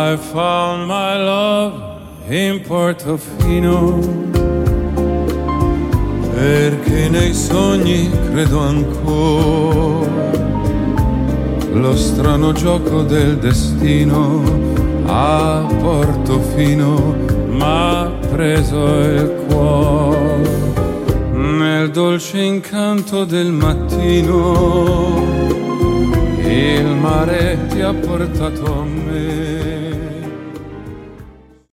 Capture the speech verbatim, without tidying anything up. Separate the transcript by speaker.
Speaker 1: I found my love in Portofino, perché nei sogni credo ancora. Lo strano gioco del destino a Portofino m'ha preso il cuore. Nel dolce incanto del mattino il mare ti ha portato a me.